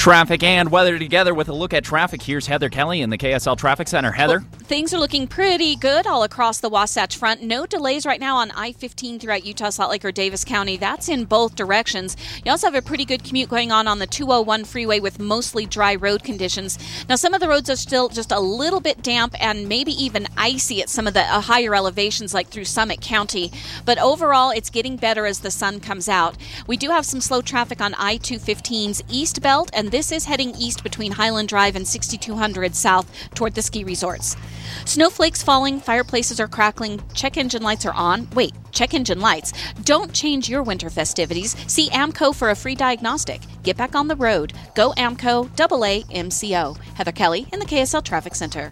Traffic and weather together with a look at traffic. Here's Heather Kelly in the KSL Traffic Center. Heather? Well, things are looking pretty good all across the Wasatch Front. No delays right now on I-15 throughout Utah, Salt Lake, or Davis County. That's in both directions. You also have a pretty good commute going on the 201 freeway with mostly dry road conditions. Now, some of the roads are still just a little bit damp and maybe even icy at some of the higher elevations like through Summit County. But overall, it's getting better as the sun comes out. We do have some slow traffic on I-215's East Belt, and this is heading east between Highland Drive and 6200 south toward the ski resorts. Snowflakes falling, fireplaces are crackling, check engine lights are on. Wait, check engine lights. Don't change your winter festivities. See AMCO for a free diagnostic. Get back on the road. Go AMCO, AAMCO. Heather Kelly in the KSL Traffic Center.